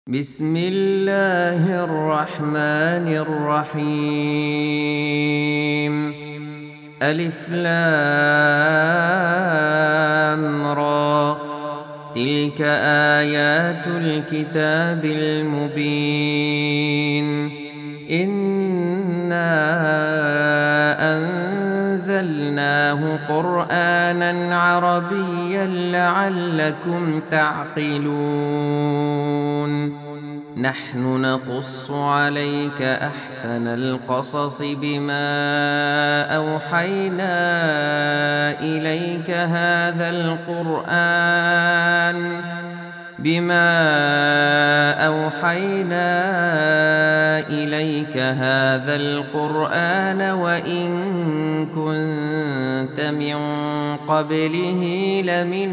بسم الله الرحمن الرحيم. ألف لام را، تلك آيات الكتاب المبين. إنا أنزلناه قرآنا عربيا لعلكم تعقلون. نحن نقص عليك أحسن القصص بما أوحينا إليك هذا القرآن وإن كنت من قبله لمن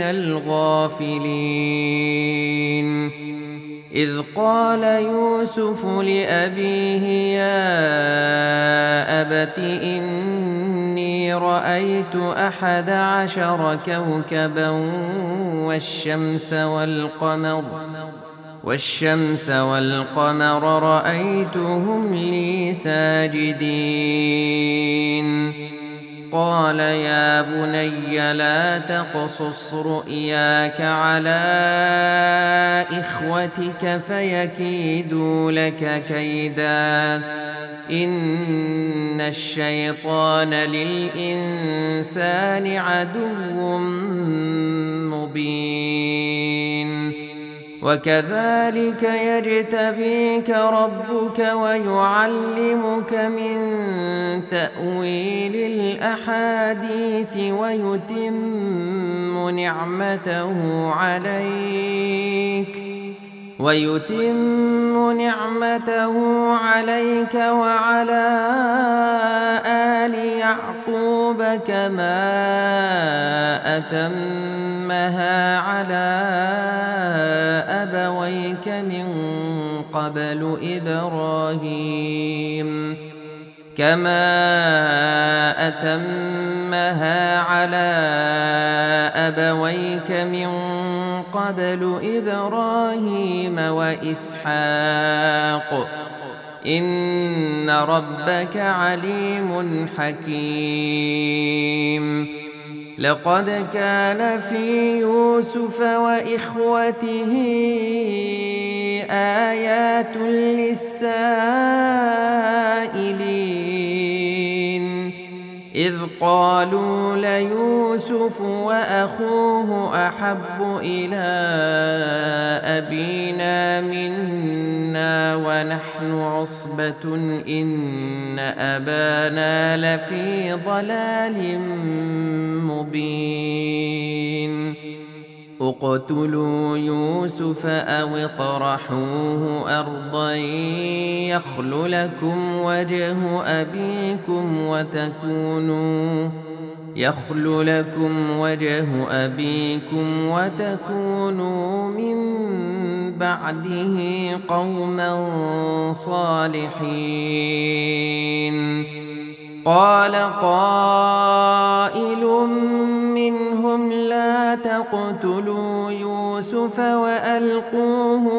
الغافلين. إذ قال يوسف لأبيه يا أبت إني رأيت 11 كوكبا والشمس والقمر رأيتهم لي ساجدين. قال يا بني لا تقصص رؤياك على إخوتك فيكيدوا لك كيدا، إن الشيطان للإنسان عدو مبين. وكذلك يجتبيك ربك ويعلمك من تأويل الأحاديث ويتم نعمته عليك وعلى آل يعقوب كما أتمها على أبويك من قبل إبراهيم وإسحاق، إن ربك عليم حكيم. لقد كان في يوسف وإخوته آيات للسائلين، إذ قالوا ليوسف وأخوه أحب إلى أبينا منا ونحن عصبة إن أبانا لفي ضلال مبين. اقتلوا يوسف أو اطرحوه أرضا يخل لكم وجه أبيكم وتكونوا من بعده قوما صالحين. قال قائل منهم لا تقتلوا يوسف وألقوه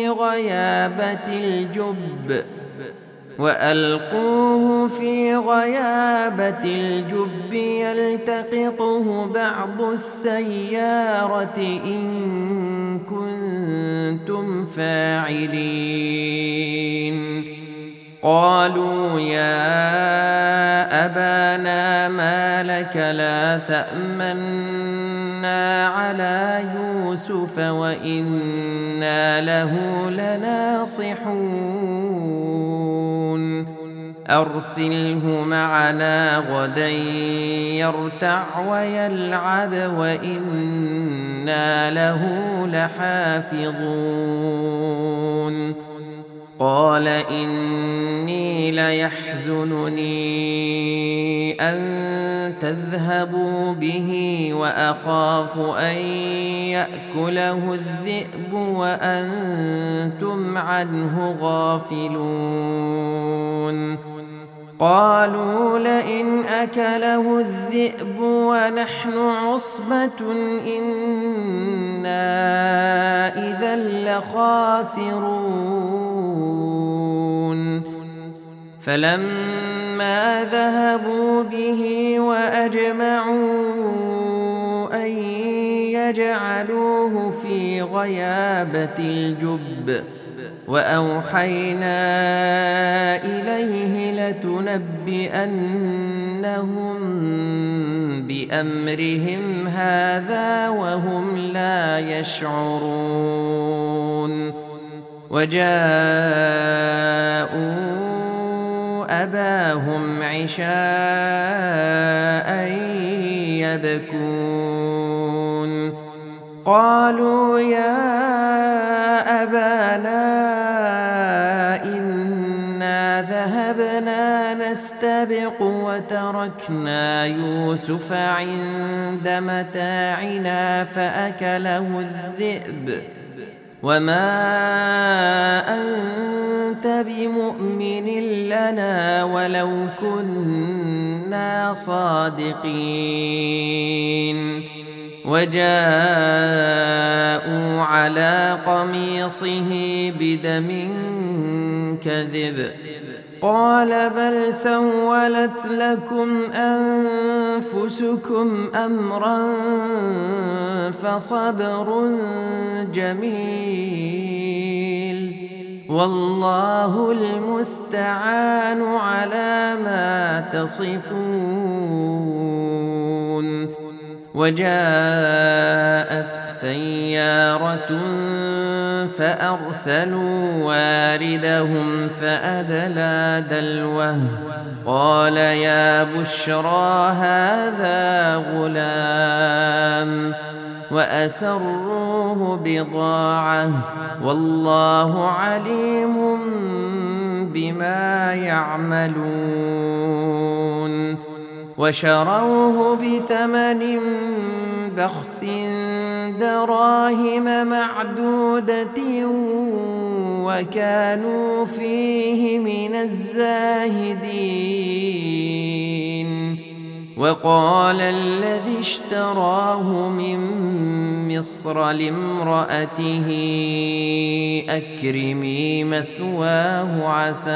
في غيابة الجب يلتقطه بعض السيارة إن كنتم فاعلين. قالوا يا أبانا ما لك لا تأمنا على يوسف وإنا له لناصحون، أرسله معنا غدا يرتع ويلعب وإنا له لحافظون. قال إني ليحزنني أن تذهبوا به وأخاف أن يأكله الذئب وأنتم عنه غافلون. قالوا لئن أكله الذئب ونحن عصبة إنا إذا لخاسرون فلما ذهبوا به وأجمعوا أن يجعلوه في غيابة الجب وأوحينا إليه لتنبئنهم بأمرهم هذا وهم لا يشعرون وجاءوا أباهم عشاء يبكون قالوا يا أبانا إنا ذهبنا نستبق وتركنا يوسف عند متاعنا فأكله الذئب وما أنت بمؤمن لنا ولو كنا صادقين وجاءوا على قميصه بدم كذب قال بل سولت لكم أنفسكم أمرا فصبر جميل والله المستعان على ما تصفون وجاءت سيارة فأرسلوا واردهم فأدلى دلوه قال يا بشرى هذا غلام وأسروه بضاعة والله عليم بما يعملون وشروه بثمن بخس دراهم معدودة وكانوا فيه من الزاهدين وقال الذي اشتراه من مصر لامرأته أكرمي مثواه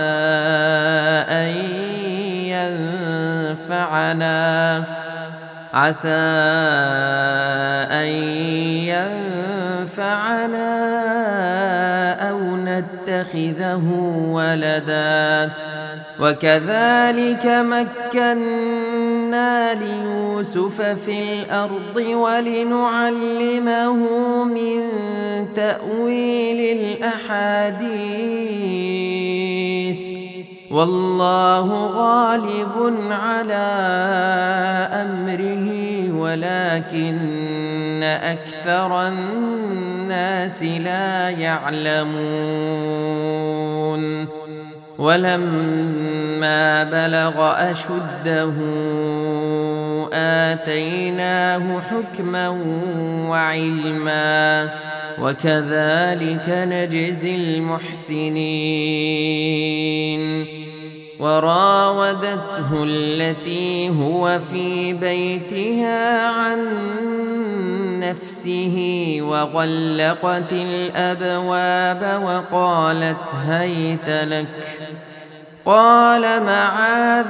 عسى أن ينفعنا أو نتخذه ولدا وكذلك مكنا ليوسف في الأرض ولنعلمه من تأويل الأحاديث والله غالب على أمره ولكن أكثر الناس لا يعلمون ولما بلغ أشده آتيناه حكما وعلما وكذلك نجزي المحسنين وراودته التي هو في بيتها عن نفسه وغلقت الأبواب وقالت هيت لك قال معاذ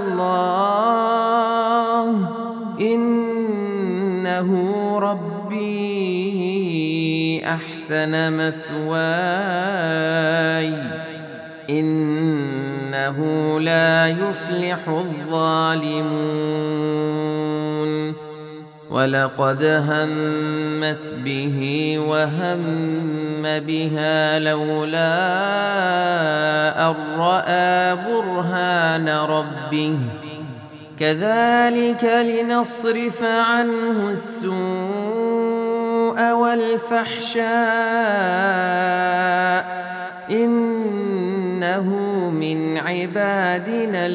الله إنه ربي أحسن مثواي إنه لا يفلح الظالمون ولقد همت به وهم بها لولا أن رأى برهان ربه كذلك لنصرف عنه السوء والفحشاء إنه من عبادنا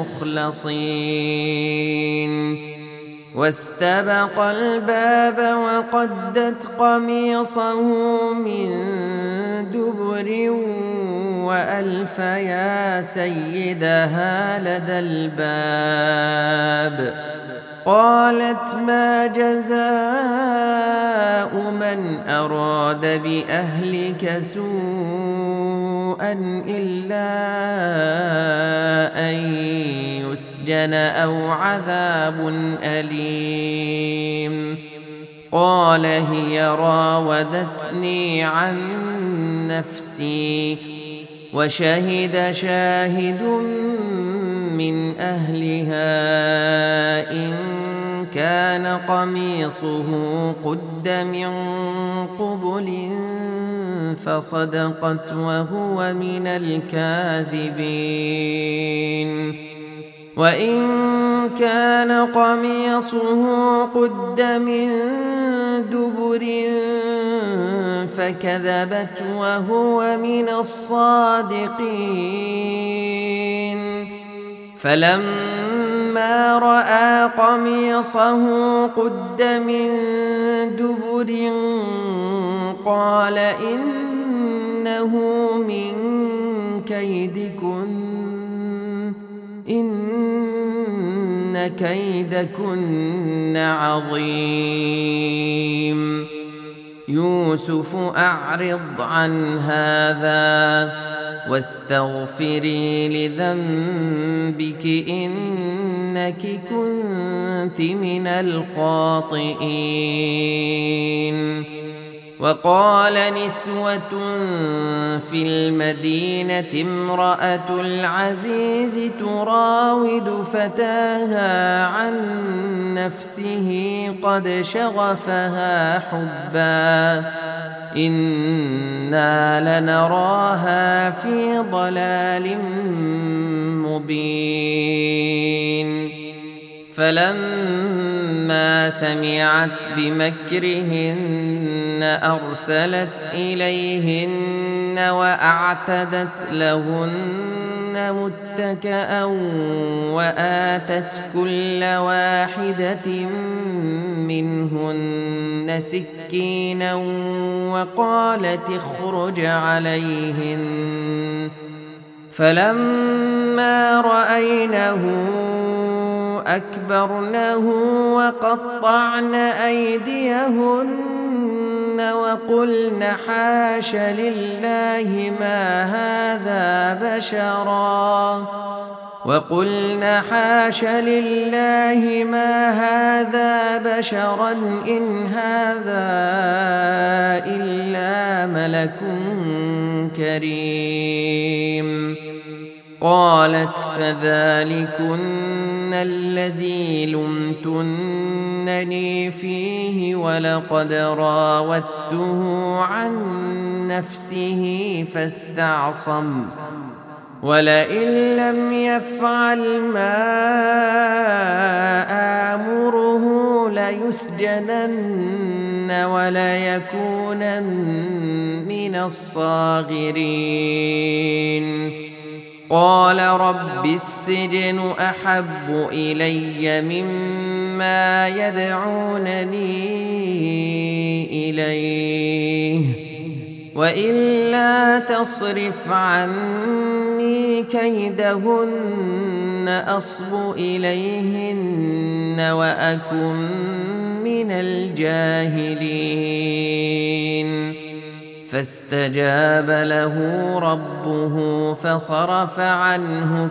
المخلصين واستبق الباب وقدت قميصه من دبر وألف يا سيدها لدى الباب. قالت ما جزاء من أراد بأهلك سوءا إلا أن يسجن أو عذاب أليم. قال هي راودتني عن نفسي. وشهد شاهد من أهلها إن كان قميصه قد من قبل فصدقت وهو من الكاذبين. وإن كان قميصه قد من دبر فكذبت وهو من الصادقين. فلما رأى قميصه قد من دبر قال إنه من كيدكن إن كيدكن عظيم. يوسف أعرض عن هذا واستغفري لذنبك إنك كنت من الخاطئين. وقال نسوة في المدينة امرأة العزيز تراود فتاها عن نفسه قد شغفها حبا إنا لنراها في ضلال مبين. فلما سمعت بمكرهن أرسلت إليهن وأعتدت لهن متكأ وآتت كل واحدة منهن سكينا وقالت اخرج عليهن. فلما رأينه أكبرنه وقطعن أيديهن وقلن حاش لله ما هذا بشرا إن هذا إلا ملك كريم. قالت فذلكن الذي لمتنني فيه ولقد راودته عن نفسه فاستعصم ولئن لم يفعل ما آمره ليسجنن وليكون من الصاغرين. قال رب السجن أحب إلي مما يدعونني إليه وإلا تصرف عني كيدهن أصب إليهن وأكن من الجاهلين. فاستجاب له ربه فصرف عنه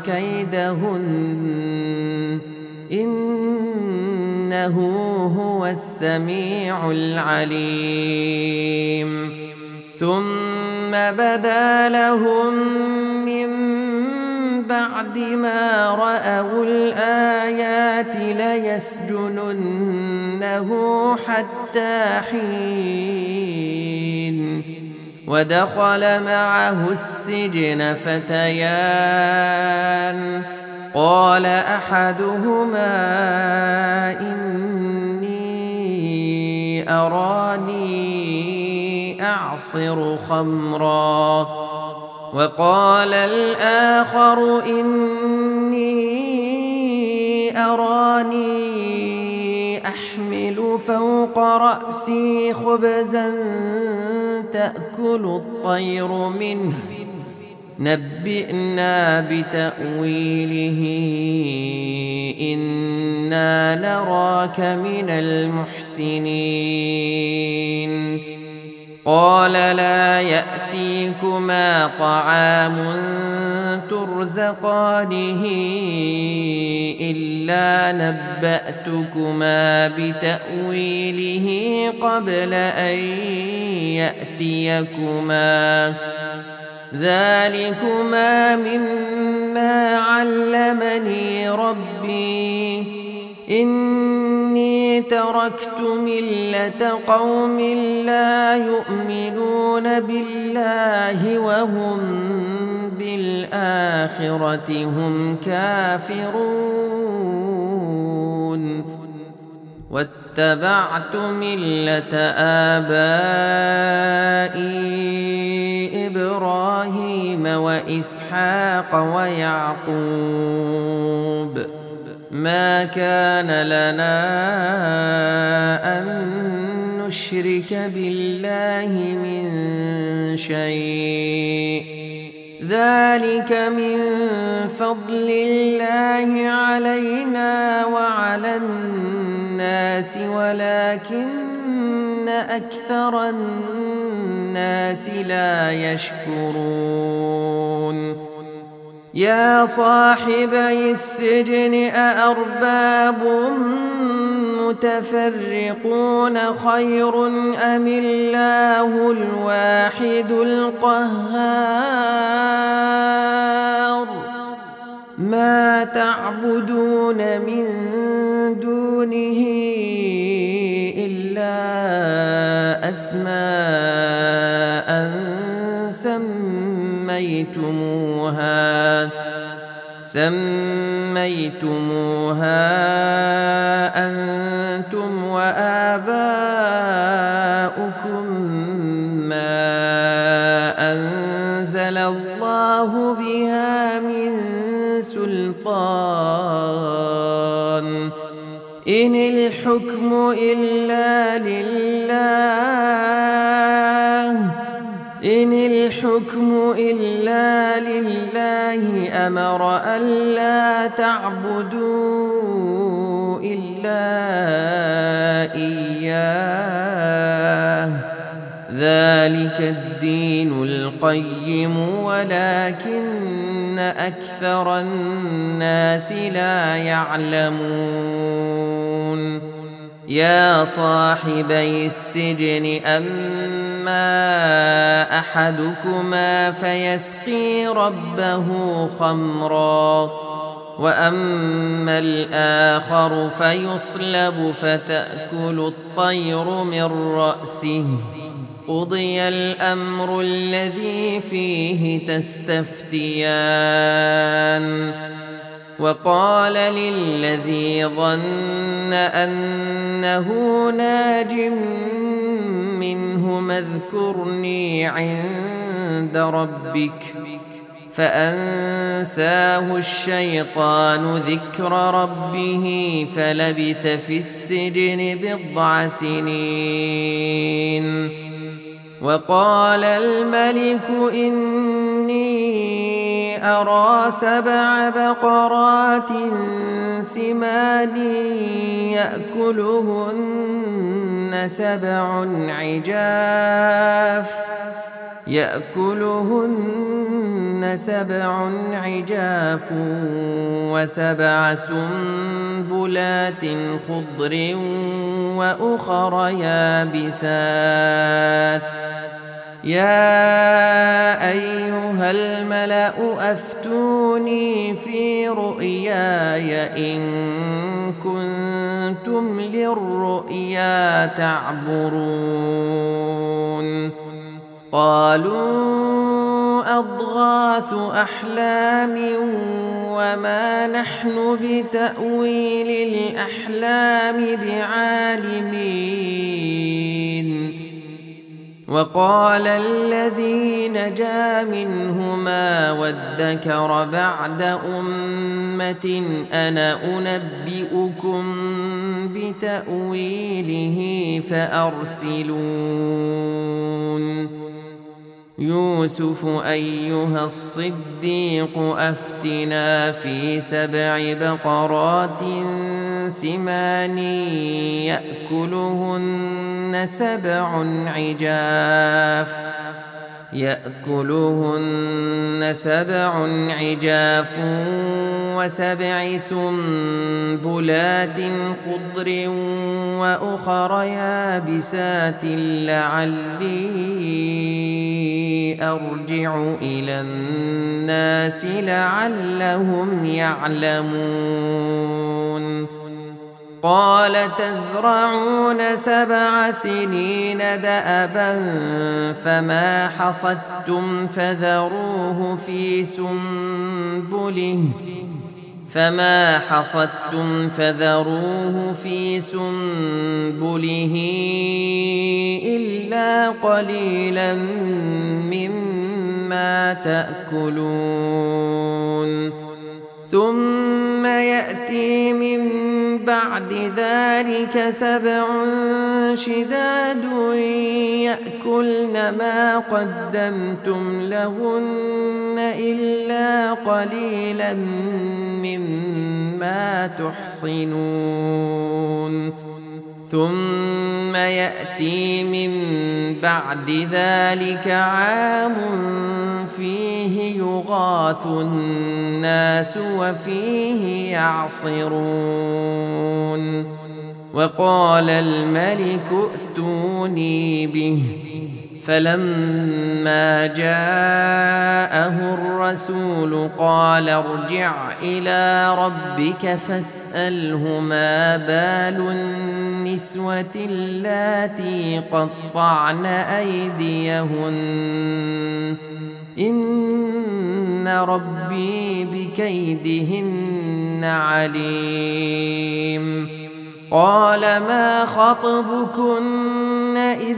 كيدهن إنه هو السميع العليم. ثم بدا لهم من بعد ما رأوا الآيات ليسجننه حتى حين. ودخل معه السجن فتيان قال أحدهما إني أراني أعصر خمرا وقال الآخر إني أراني أحمل فوق رأسي خبزا تأكل الطير منه نبئنا بتأويله إنا نراك من المحسنين قال لا يأتيكما طعام ترزقانه إلا نبأتكما بتأويله قبل أن يأتيكما ذلكما مما علمني ربي إني تركت ملة قوم لا يؤمنون بالله وهم بالآخرة هم كافرون واتبعت ملة آبائي إبراهيم وإسحاق ويعقوب ما كان لنا أن نشرك بالله من شيء ذلك من فضل الله علينا وعلى الناس ولكن أكثر الناس لا يشكرون يا صاحبي السجن أأرباب متفرقون خير أم الله الواحد القهار ما تعبدون من دونه إلا أسماء سميتموها أنتم وآباؤكم ما أنزل الله بها من سلطان إن الحكم إلا لله أمر ألا تعبدوا إلا إياه ذلك الدين القيم ولكن أكثر الناس لا يعلمون يا صاحبي السجن أما أحدكما فيسقي ربه خمرا وأما الآخر فيصلب فتأكل الطير من رأسه قضي الأمر الذي فيه تستفتيان وقال للذي ظن أنه ناج منه اذكرني عند ربك فأنساه الشيطان ذكر ربه فلبث في السجن 9 سنين وقال الملك إني أرى 7 بقرات سمان يأكلهن 7 عجاف و7 سنبلات خضر وأخر يابسات يا أيها الملأ أفتوني في رؤياي إن كنتم للرؤيا تعبرون قالوا أضغاث أحلام وما نحن بتأويل الأحلام بعالمين وقال الذي نجا منهما وادكر بعد أمة أنا أنبئكم بتأويله فأرسلون يوسف أيها الصديق أفتنا في 7 بقرات سمان يأكلهن 7 عجاف و7 سنبلات خضر وأخر يابسات لعلي أرجع إلى الناس لعلهم يعلمون قال تزرعون 7 سنين دأبا فما حصدتم فذروه في سنبله إلا قليلا مما تأكلون ثم يأتي من بعد ذلك 7 شداد يأكلن ما قدمتم لهن إلا قليلا مما تحصنون ثم يأتي من بعد ذلك عام فيه يغاث الناس وفيه يعصرون وقال الملك ائتوني به فلما جاءه الرسول قال ارجع إلى ربك فاسأله ما بال النسوة اللاتي قطعن أيديهن إن ربي بكيدهن عليم قال ما خطبكن إذ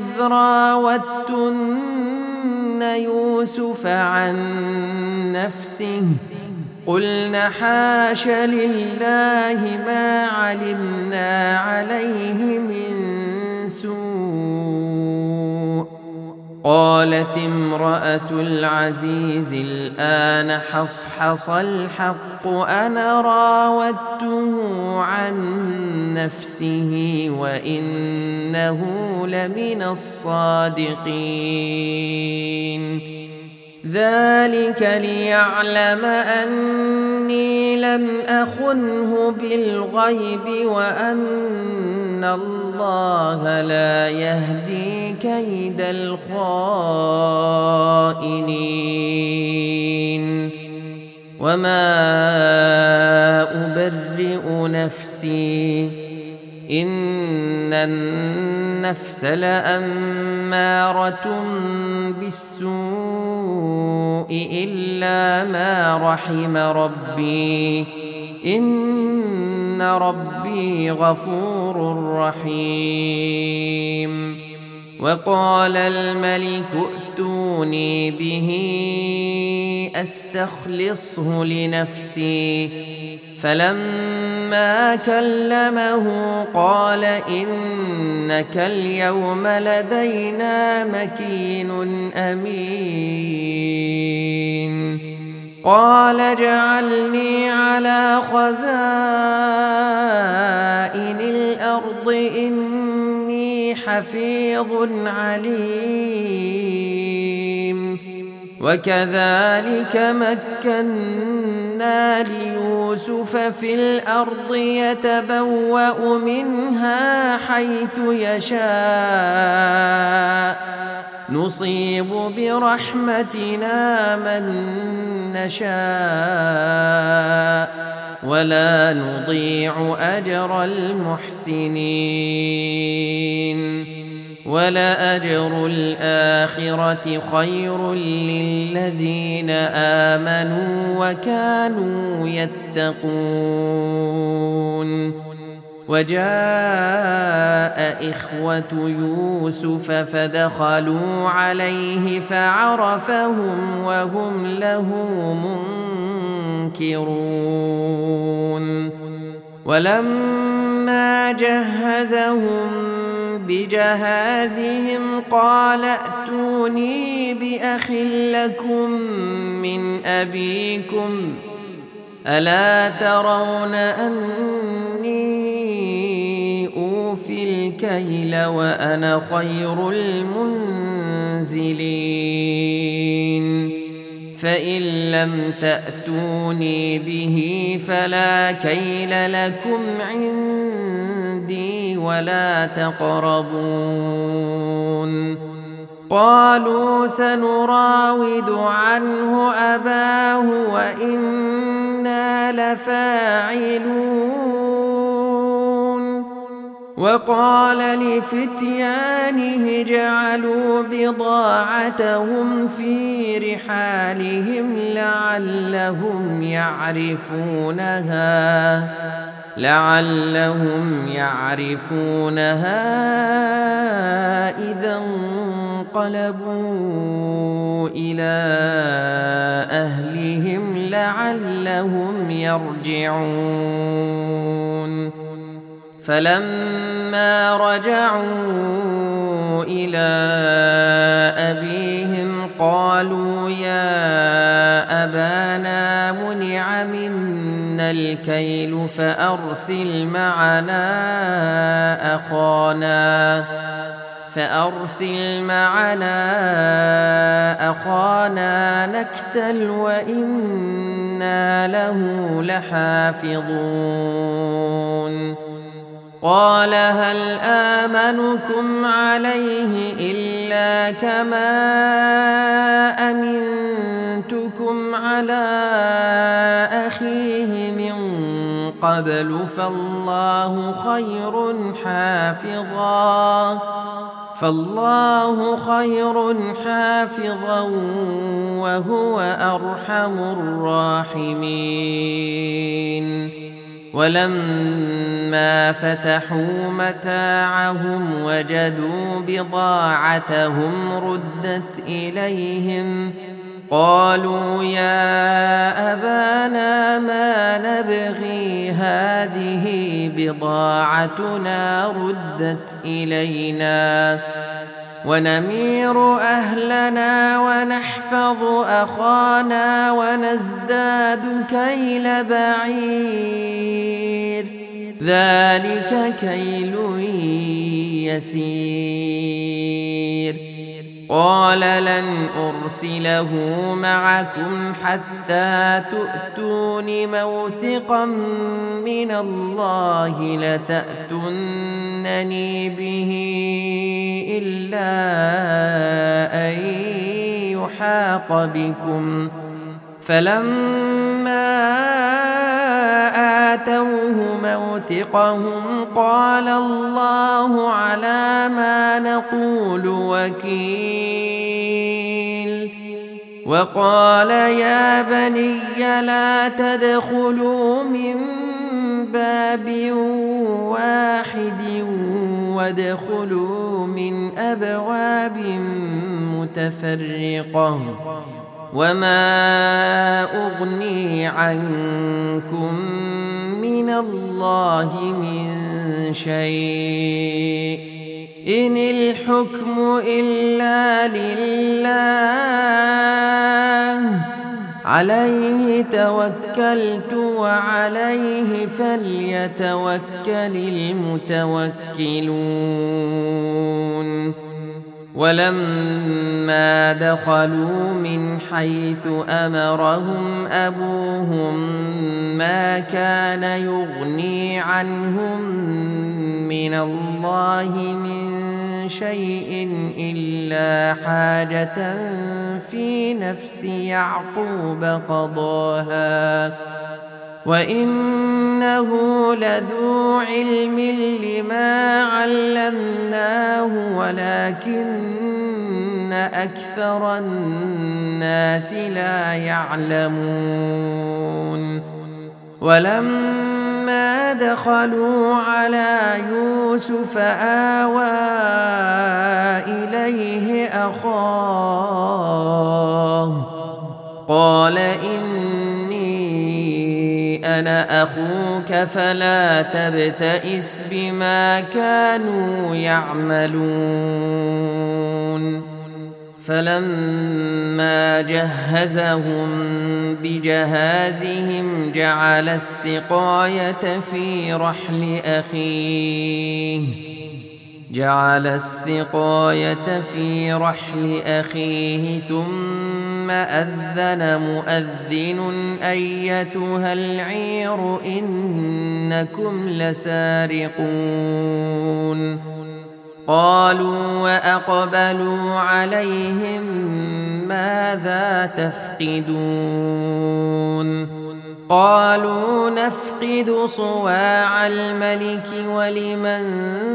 راوتن يوسف عن نفسه قلن حاش لله ما علمنا عليه من سوء قالت امرأة العزيز الآن حصحص الحق أنا راودته عن نفسه وإنه لمن الصادقين ذلك ليعلم أني لم أخنه بالغيب وأن الله لا يهدي كيد الخائنين وما أبرئ نفسي إن النفس لأمارة بالسوء إلا ما رحم ربي إن ربي غفور رحيم وقال الملك ائتوني به أستخلصه لنفسي فلما كلمه قال إنك اليوم لدينا مكين أمين قال اجعلني على خزائن الأرض إني حفيظ عليم وكذلك مكنا ليوسف في الأرض يتبوأ منها حيث يشاء نصيب برحمتنا من نشاء ولا نضيع أجر المحسنين ولأجر الآخرة خير للذين آمنوا وكانوا يتقون وجاء إخوة يوسف فدخلوا عليه فعرفهم وهم له منكرون ولما جهزهم بجهازهم قال ائتوني أخ لكم من أبيكم ألا ترون أني أوفي الكيل وأنا خير المنزلين فإن لم تأتوني به فلا كيل لكم عندي ولا تقربون قالوا سنراود عنه أباه وإنا لفاعلون وقال لفتيانه اجعلوا بضاعتهم في رحالهم لعلهم يعرفونها إذا انقلبوا إلى أهلهم لعلهم يرجعون فلما رجعوا إلى أبيهم قالوا يا أبانا منع منا الكيل فأرسل معنا أخانا نكتل وإنا له لحافظون قال هل آمنكم عليه إلا كما أمنتكم على أخيه من قبل فالله خير حافظا وهو أرحم الراحمين ولما فتحوا متاعهم وجدوا بضاعتهم ردت إليهم قالوا يا أبانا ما نبغي هذه بضاعتنا ردت إلينا ونمير أهلنا ونحفظ أخانا ونزداد كيل بعير ذلك كيل يسير قال لن أرسله معكم حتى تؤتون موثقا من الله لتأتونني به إلا أن يحاط بكم فلما آتوه موثقهم قال الله على ما نقول وكيل وقال يا بني لا تدخلوا من باب واحد وادخلوا من أبواب متفرقة وما أغني عنكم من الله من شيء إن الحكم إلا لله عليه توكلت وعليه فليتوكل المتوكلون ولما دخلوا من حيث أمرهم أبوهم ما كان يغني عنهم من الله من شيء إلا حاجة في نفس يعقوب قضاها وإنه لذو علم لما علمناه ولكن أكثر الناس لا يعلمون ولما دخلوا على يوسف آوى إليه أخاه قال أنا أخوك فلا تبتئس بما كانوا يعملون فلما جهزهم بجهازهم جعل السقاية في رحل أخيه ثم أذن مؤذن أيتها العير إنكم لسارقون قالوا وأقبلوا عليهم ماذا تفقدون قالوا نفقد صواع الملك ولمن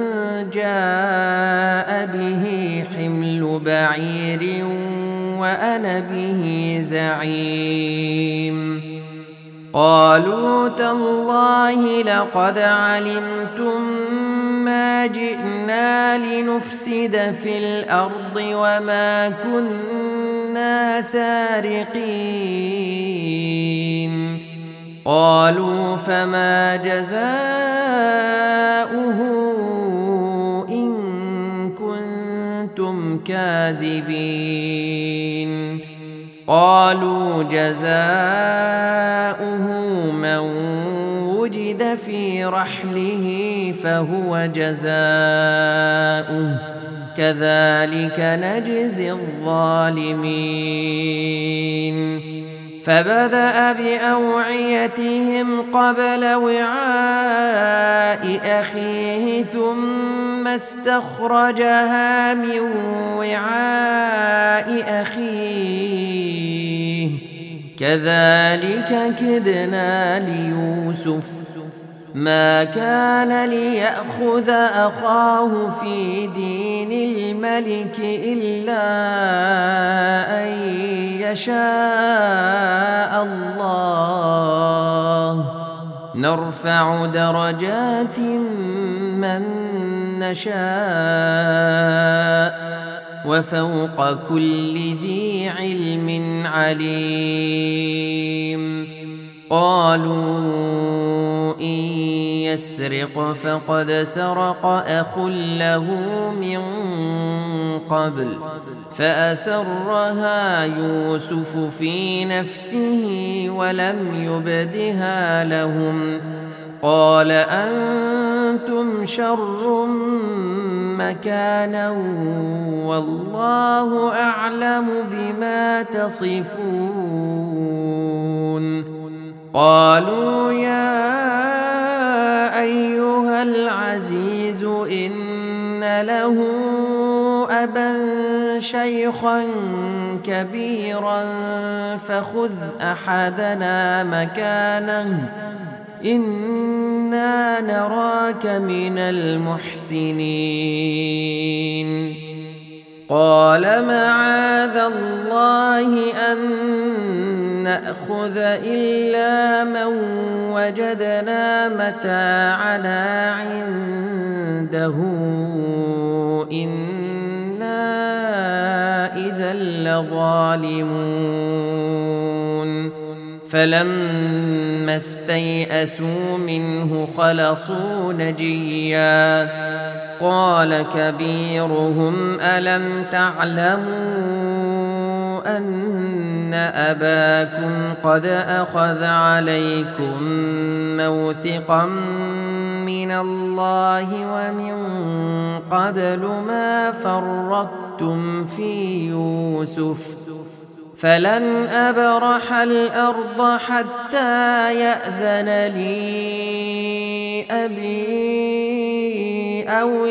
جاء به حمل بعير وأنا به زعيم قالوا تالله لقد علمتم ما جئنا لنفسد في الأرض وما كنا سارقين قالوا فما جزاؤه إن كنتم كاذبين قالوا جزاؤه من وجد في رحله فهو جزاؤه كذلك نجزي الظالمين فبدأ بأوعيتهم قبل وعاء أخيه ثم استخرجها من وعاء أخيه كذلك كدنا ليوسف ما كان ليأخذ أخاه في دين الملك إلا أن يشاء الله نرفع درجات من نشاء وفوق كل ذي علم عليم قالوا إن يسرق فقد سرق أخ له من قبل فأسرها يوسف في نفسه ولم يبدها لهم قال أنتم شر مكانا والله أعلم بما تصفون قالوا يا أيها العزيز إن له أبا شيخا كبيرا فخذ أحدنا مكانه إنا نراك من المحسنين قال معاذ الله أن نأخذ إلا من وجدنا متاعنا عنده إنا إذا لظالمون فلما استيئسوا منه خلصوا نجيا قال كبيرهم ألم تعلموا أن أباكم قد أخذ عليكم موثقا من الله ومن قبل ما فرطتم في يوسف فلن أبرح الأرض حتى يأذن لي أبي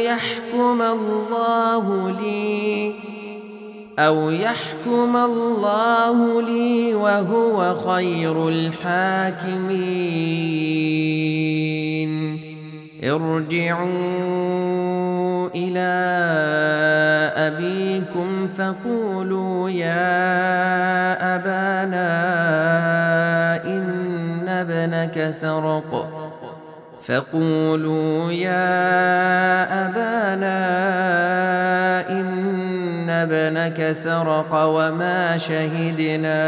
أو يحكم الله لي وهو خير الحاكمين ارجعوا إلى أبيكم فقولوا يا أبانا إن ابنك سرق وما شهدنا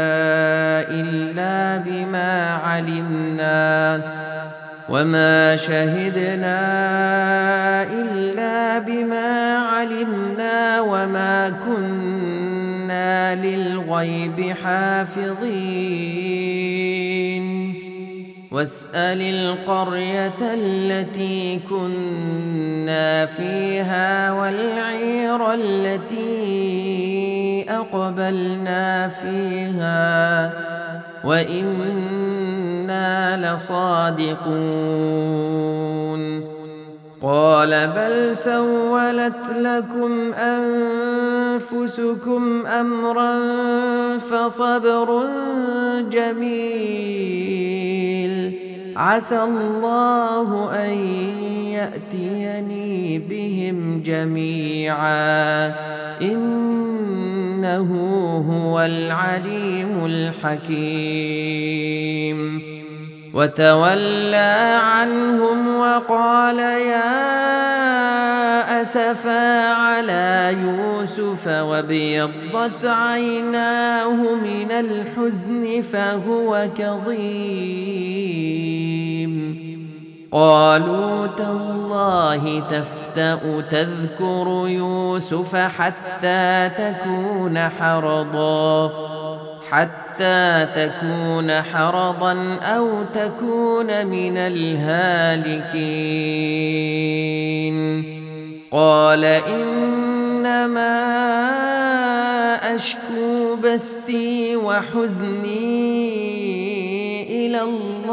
إلا بما علمنا وما كنا للغيب حافظين واسأل القرية التي كنا فيها والعير التي أقبلنا فيها وإنا لصادقون قال بل سولت لكم أنفسكم أمرا فصبر جميل عسى الله أن يأتيني بهم جميعا إنه هو العليم الحكيم وتولى عنهم وقال يا أسفا على يوسف وابيضت عيناه من الحزن فهو كظيم قالوا تالله تفتأ تذكر يوسف حتى تكون حرضا أو تكون من الهالكين قال إنما أشكو بثي وحزني إلى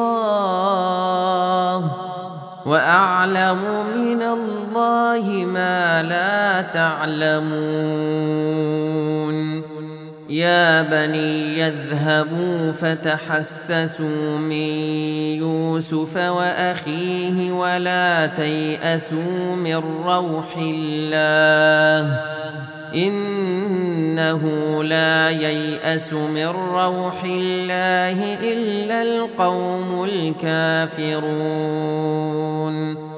الله وأعلم من الله ما لا تعلمون يا بني يذهبوا فتحسسوا من يوسف وأخيه ولا تيأسوا من روح الله إنه لا ييأس من روح الله إلا القوم الكافرون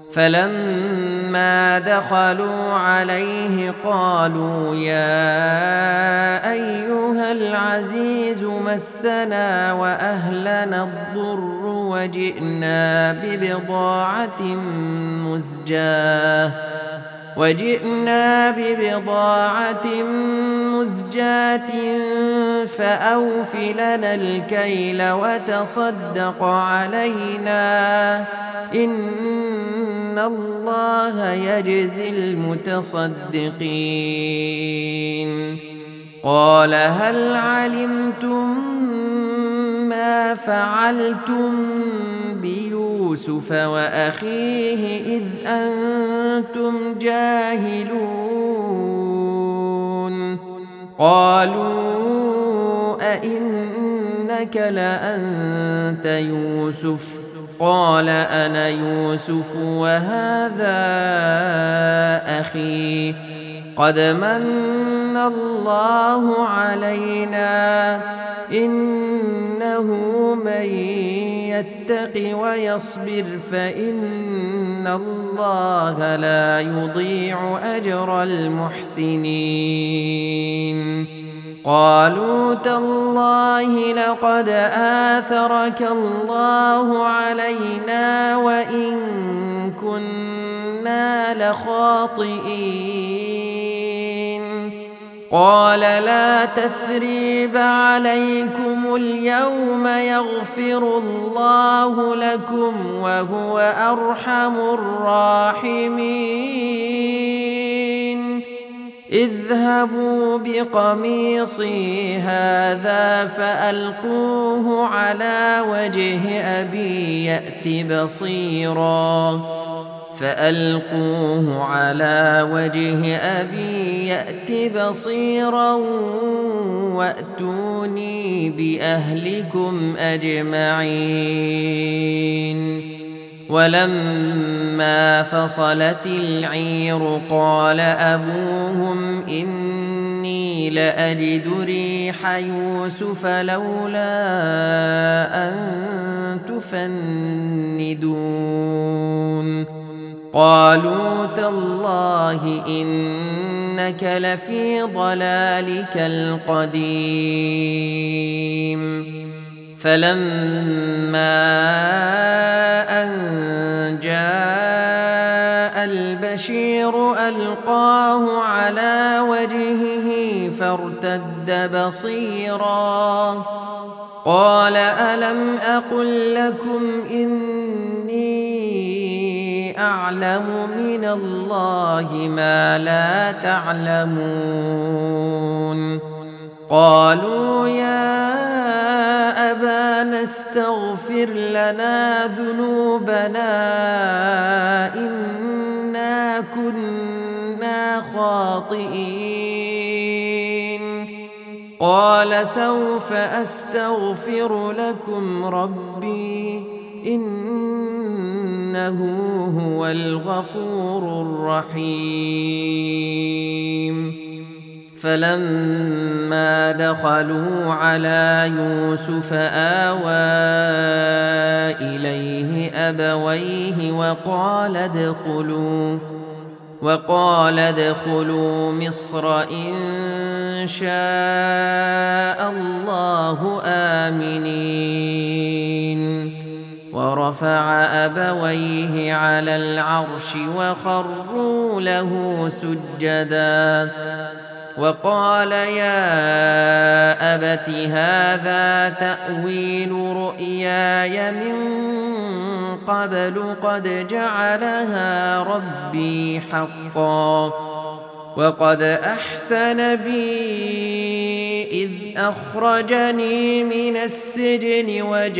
فلما دخلوا عليه قالوا يا أيها العزيز مسنا وأهلنا الضر وجئنا ببضاعة مزجاة فأوف لنا الكيل وتصدق علينا إن الله يجزي المتصدقين قال هل علمتم ما فعلتم بيوسف وأخيه إذ أنتم جاهلون قالوا أئنك لأنت يوسف قال أنا يوسف وهذا أخي قد من الله علينا إنه من يتق ويصبر فإن الله لا يضيع أجر المحسنين قالوا تالله لقد آثرك الله علينا وإن كنا لخاطئين قال لا تثريب عليكم اليوم يغفر الله لكم وهو أرحم الراحمين اذهبوا بقميصي هذا فألقوه على وجه أبي يأت بصيرا وأتوني بأهلكم أجمعين ولما فصلت العير قال أبوهم إني لأجد ريح يوسف لولا أن تفندون قالوا تالله إنك لفي ضلالك القديم فلما أن جاء البشير ألقاه على وجهه فارتد بصيرا قال ألم أقل لكم إني أعلم من الله ما لا تعلمون قالوا يا أبانا استغفر لنا ذنوبنا إنا كنا خاطئين قال سوف أستغفر لكم ربي إنه هو الغفور الرحيم فلما دخلوا على يوسف آوى إليه أبويه وقال ادخلوا مصر إن شاء الله آمنين ورفع أبويه على العرش وخروا له سجدا وقال يا أبت هذا تأويل رؤياي من قبل قد جعلها ربي حقا وقد أحسن بي إذ أخرجني من السجن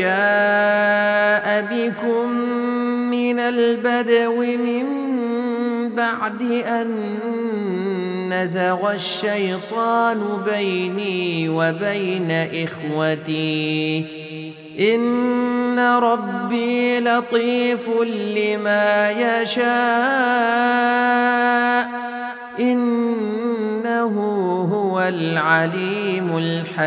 وجاء بكم من البدو من بعد أن نزغ الشيطان بيني وبين إخوتي إن ربي لطيف لما يشاء إنه هو العليم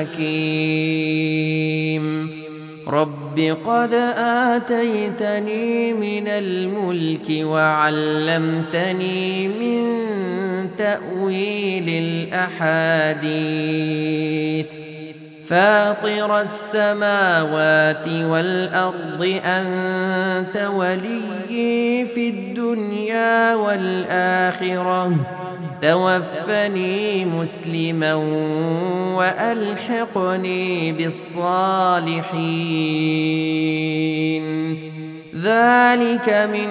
الحكيم رب قد آتيتني من الملك وعلمتني من تأويل الأحاديث فاطر السماوات والأرض أنت وليي في الدنيا والآخرة توفني مسلما وألحقني بالصالحين ذلك من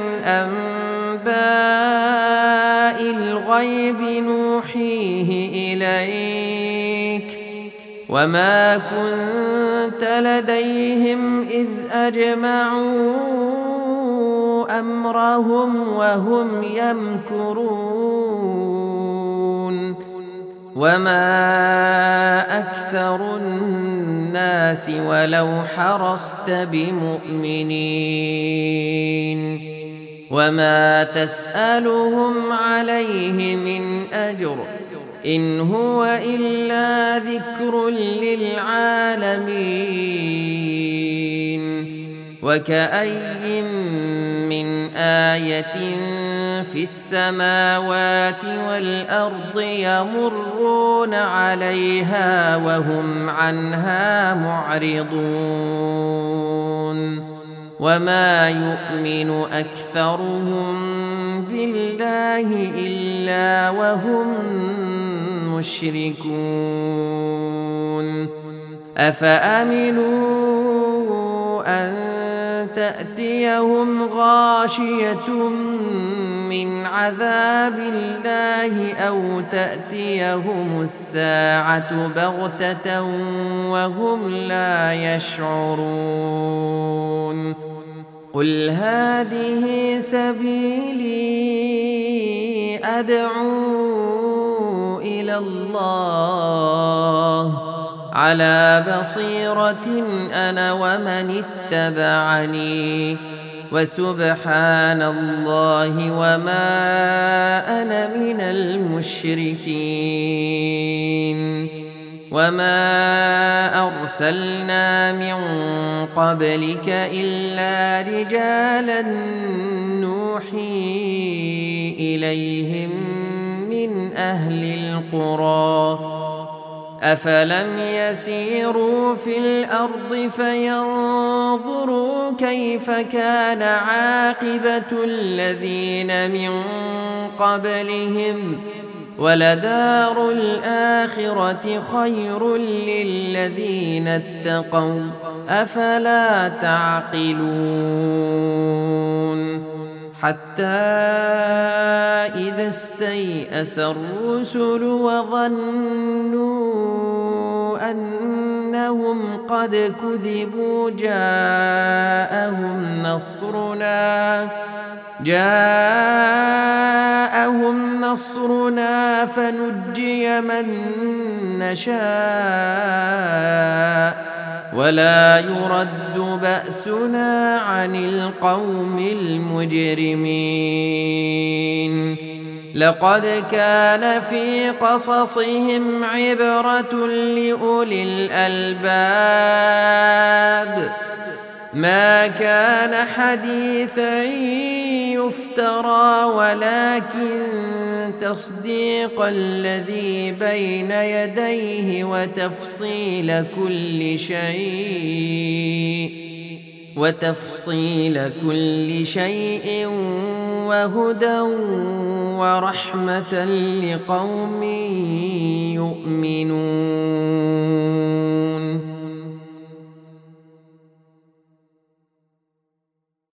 أنباء الغيب نوحيه إليك وما كنت لديهم إذ أجمعوا أمرهم وهم يمكرون وما أكثر الناس ولو حرصت بمؤمنين وما تسألهم عليه من أجر إن هو إلا ذكر للعالمين وكأي من آية في السماوات والأرض يمرون عليها وهم عنها معرضون وما يؤمن أكثرهم بالله إلا وهم مشركون أفأمنوا أن تأتيهم غاشية من عذاب الله أو تأتيهم الساعة بغتة وهم لا يشعرون قل هذه سبيلي أدعو إلى الله على بصيرة أنا ومن اتبعني وسبحان الله وما أنا من المشركين وما أرسلنا من قبلك إلا رجالا نوحي إليهم من أهل القرى أفلم يسيروا في الأرض فينظروا كيف كان عاقبة الذين من قبلهم ولدار الآخرة خير للذين اتقوا أفلا تعقلون حتى إذا استيأس الرسل وظنوا أنهم قد كذبوا جاءهم نصرنا فنجي من نشاء ولا يرد بأسنا عن القوم المجرمين لقد كان في قصصهم عبرة لأولي الألباب ما كان حديثا يفترى ولكن تصديق الذي بين يديه وتفصيل كل شيء وهدى ورحمة لقوم يؤمنون